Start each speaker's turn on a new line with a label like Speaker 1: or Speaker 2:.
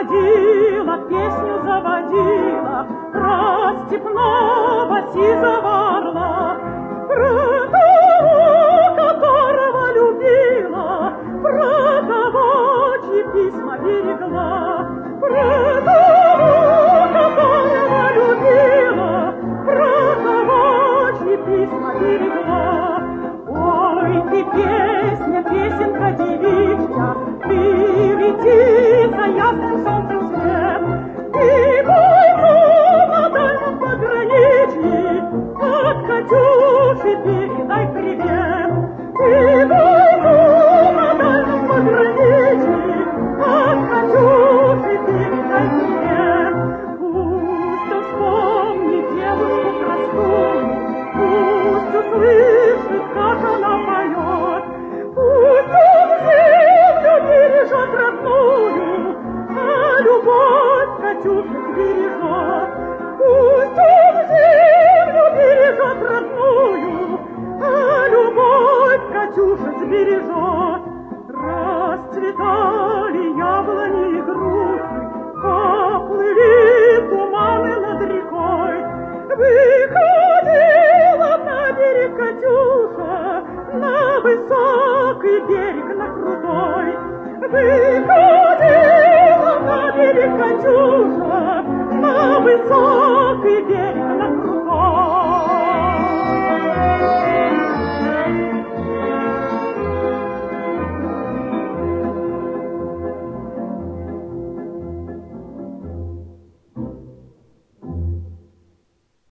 Speaker 1: ходила, песню заводила про степного сизого орла, про того, которого любила, про того, чьи письма берегла, про того, которого любила, про того, чьи письма берегла. Ой, ты песня, песенка девичья, ты лети за ясным солнцем свет, и бойцу на дальнем пограничье от Катюши передай привет. И бойцу на дальнем пограничье от Катюши передай привет. Пусть он вспомнит девушку простую, пусть услышит, как она поет, пусть он землю бережет родную, а любовь Катюши бережет. Пусть он землю бережет родную, а любовь Катюша сбережет. Расцветали яблони и груши, поплыли туманы над рекой. Выходила на берег Катюша, на высокий берег, на крутой. Выходила на берег Катюша, на высокий